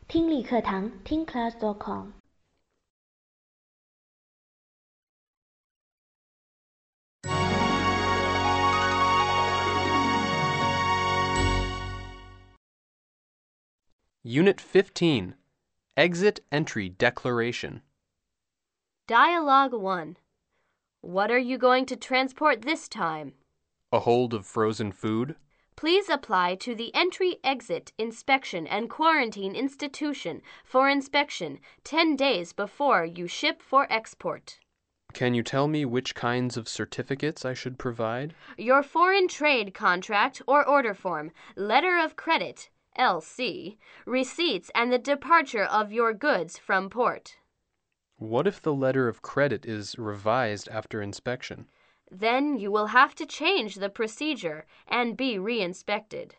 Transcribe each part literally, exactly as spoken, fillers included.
听力课堂听 class dot com。 Unit fifteen, Exit Entry Declaration. Dialogue one. What are you going to transport this time? A hold of frozen food. Please apply to the Entry-Exit Inspection and Quarantine Institution for inspection ten days before you ship for export. Can you tell me which kinds of certificates I should provide? Your foreign trade contract or order form, letter of credit, L C, receipts, and the departure of your goods from port. What if the letter of credit is revised after inspection? Then you will have to change the procedure and be re-inspected.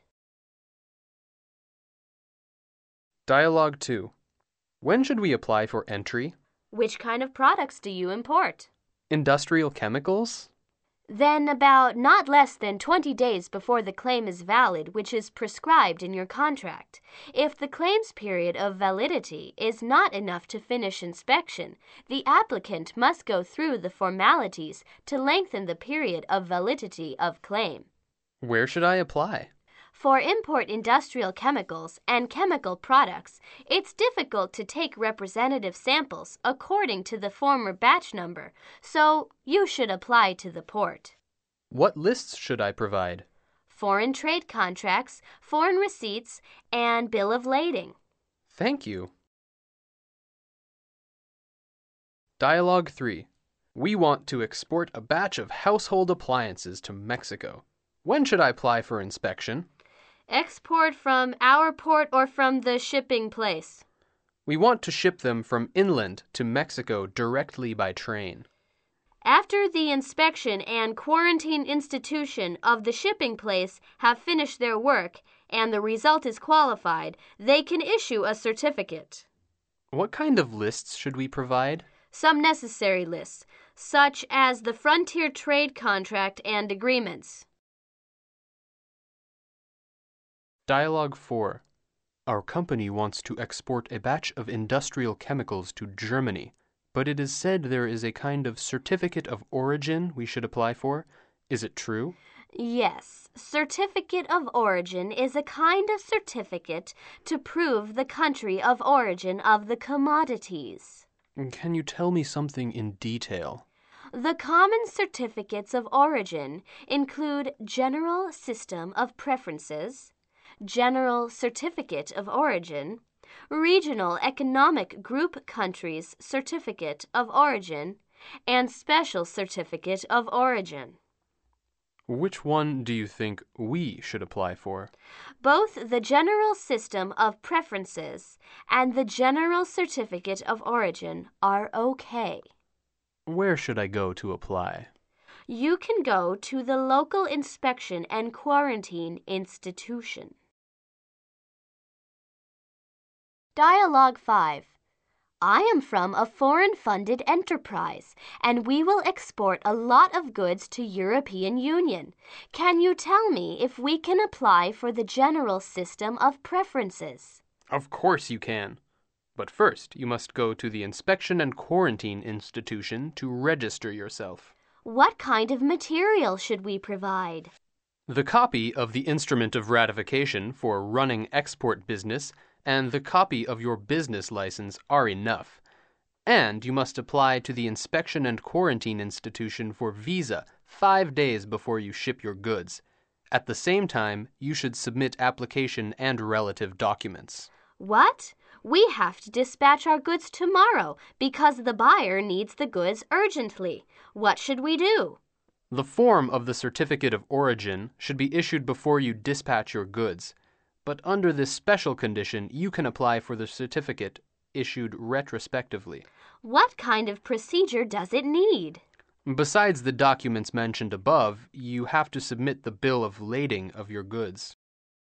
Dialogue two. When should we apply for entry? Which kind of products do you import? Industrial chemicals? Then about not less than twenty days before the claim is valid, which is prescribed in your contract. If the claim's period of validity is not enough to finish inspection, the applicant must go through the formalities to lengthen the period of validity of claim. Where should I apply? For import industrial chemicals and chemical products, it's difficult to take representative samples according to the former batch number, so you should apply to the port. What lists should I provide? Foreign trade contracts, foreign receipts, and bill of lading. Thank you. Dialogue three. We want to export a batch of household appliances to Mexico. When should I apply for inspection? Export from our port or from the shipping place? We want to ship them from inland to Mexico directly by train. After the inspection and quarantine institution of the shipping place have finished their work and the result is qualified, they can issue a certificate. What kind of lists should we provide? Some necessary lists, such as the frontier trade contract and agreements. Dialogue four. Our company wants to export a batch of industrial chemicals to Germany, but it is said there is a kind of certificate of origin we should apply for. Is it true? Yes, certificate of origin is a kind of certificate to prove the country of origin of the commodities. Can you tell me something in detail? The common certificates of origin include General System of Preferences, General Certificate of Origin, Regional Economic Group Countries Certificate of Origin, and Special Certificate of Origin. Which one do you think we should apply for? Both the General System of Preferences and the General Certificate of Origin are okay. Where should I go to apply? You can go to the local inspection and quarantine institution. Dialogue five. I am from a foreign-funded enterprise, and we will export a lot of goods to European Union. Can you tell me if we can apply for the General System of Preferences? Of course you can. But first, you must go to the Inspection and Quarantine Institution to register yourself. What kind of material should we provide? The copy of the Instrument of Ratification for running export business and the copy of your business license are enough. And you must apply to the Inspection and Quarantine Institution for visa five days before you ship your goods. At the same time, you should submit application and relative documents. What? We have to dispatch our goods tomorrow because the buyer needs the goods urgently. What should we do? The form of the Certificate of Origin should be issued before you dispatch your goods. But under this special condition, you can apply for the certificate issued retrospectively. What kind of procedure does it need? Besides the documents mentioned above, you have to submit the bill of lading of your goods.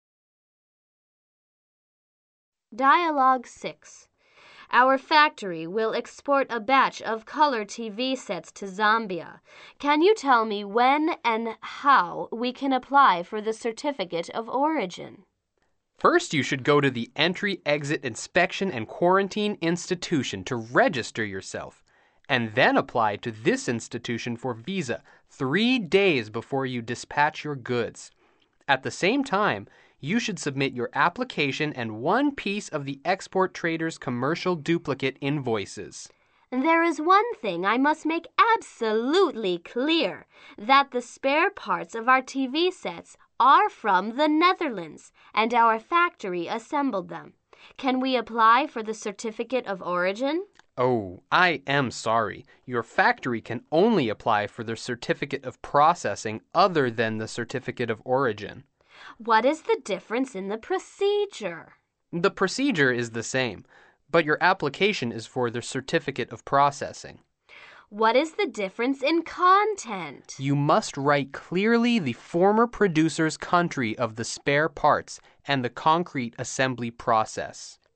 Dialogue six. Our factory will export a batch of color T V sets to Zambia. Can you tell me when and how we can apply for the certificate of origin? First, you should go to the Entry, Exit, Inspection, and Quarantine Institution to register yourself, and then apply to this institution for visa three days before you dispatch your goods. At the same time, you should submit your application and one piece of the export trader's commercial duplicate invoices. There is one thing I must make absolutely clear, that the spare parts of our T V sets are from the Netherlands, and our factory assembled them. Can we apply for the certificate of origin? Oh, I am sorry. Your factory can only apply for the certificate of processing other than the certificate of origin. What is the difference in the procedure? The procedure is the same, but your application is for the certificate of processing. What is the difference in content? You must write clearly the former producer's country of the spare parts and the concrete assembly process.